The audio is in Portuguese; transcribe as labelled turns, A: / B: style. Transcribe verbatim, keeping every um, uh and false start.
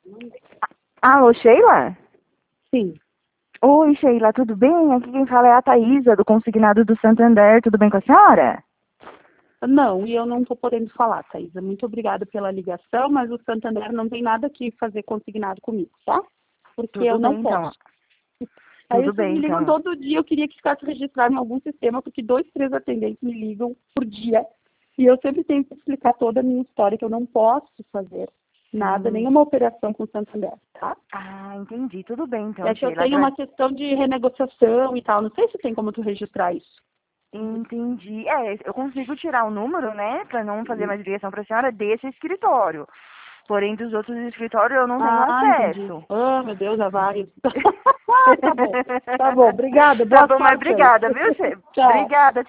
A: Alô, Sheila?
B: Sim.
A: Oi, Sheila, tudo bem? Aqui quem fala é a Thaísa, do Consignado do Santander. Tudo bem com a senhora?
B: Não, e eu não estou podendo falar, Thaisa. Muito obrigada pela ligação, mas o Santander não tem nada que fazer consignado comigo, tá? Porque
A: Tudo
B: eu não
A: bem, então.
B: posso. Aí
A: Tudo
B: vocês
A: bem,
B: me ligam
A: então.
B: todo dia, eu queria que ficasse registrado em algum sistema, porque dois, três atendentes me ligam por dia. E eu sempre tenho que explicar toda a minha história, que eu não posso fazer nada,
A: Sim.
B: nenhuma operação com o Santander, tá?
A: Ah, entendi. Tudo bem, então,
B: É que eu
A: Sheila.
B: tenho
A: Agra-
B: uma questão de renegociação e tal. Não sei se tem como tu registrar isso.
A: Entendi. É, eu consigo tirar o número, né, pra não fazer mais ligação pra senhora desse escritório. Porém, dos outros escritórios eu não tenho
B: Ah, entendi.
A: acesso.
B: Ah, meu Deus, há vários. Tá bom. Tá bom. Obrigada.
A: Tá
B: Boa
A: bom, mas
B: sorte aí.
A: obrigada, viu, Sheila?
B: Tchau.
A: Obrigada.